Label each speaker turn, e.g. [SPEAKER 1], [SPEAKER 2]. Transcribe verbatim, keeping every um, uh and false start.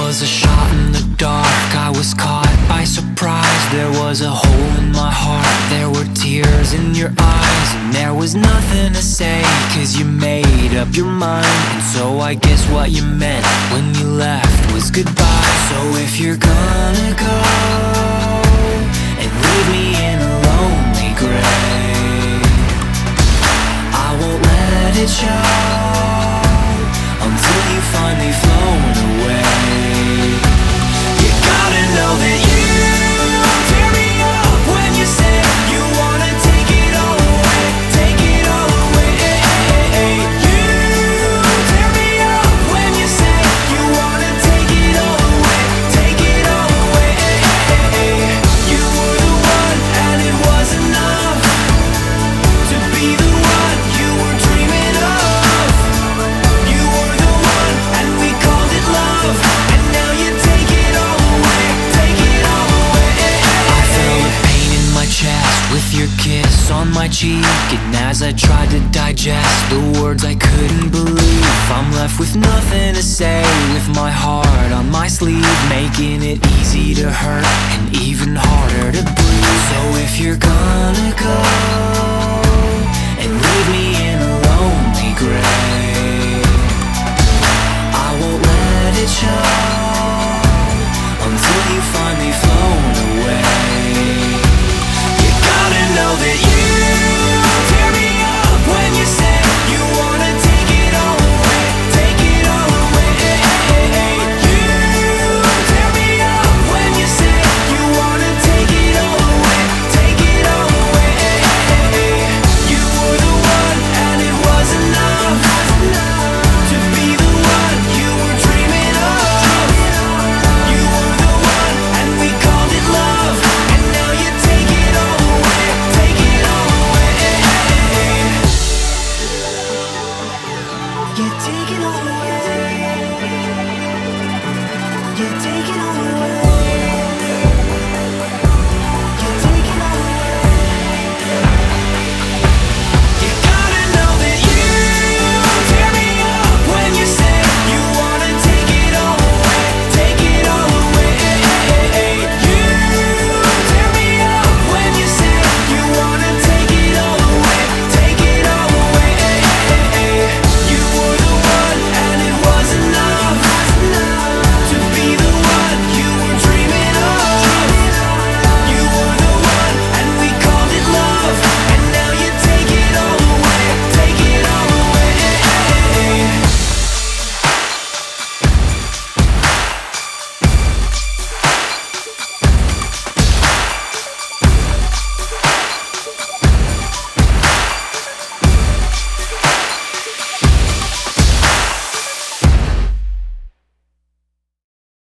[SPEAKER 1] was a shot in the dark, I was caught by surprise. There was a hole in my heart, there were tears in your eyes, and there was nothing to say, cause you made up your mind. And so I guess what you meant when you left was goodbye. So if you're gonna go and leave me in a lonely grave, I won't let it show until you finally flown away. You gotta know that you tear me up when you say you wanna take it all away, take it all away. You tear me up when you say you wanna take it all away, take it all away. You were the one and it was enough to be the one you were dreaming of. You were the one and we called it love, and now you take it all away, take it all away. I felt the pain in my chest with your kiss on my cheek, and as I tried to digest the words I couldn't believe, I'm left with nothing to say, with my heart on my sleeve, making it easy to hurt and even harder to breathe. So if you're gonna go and leave me in a lonely grave, I won't let it show until you finally flown away. You gotta know that you tear me up when you say you wanna take it all away, take it all away. You tear me up when you say you wanna take it all away, take it all away. You were the one and it was enough to be the one you were dreaming of. You were the one and we called it love, and now you take it all away, take it all away. You take it all away. You take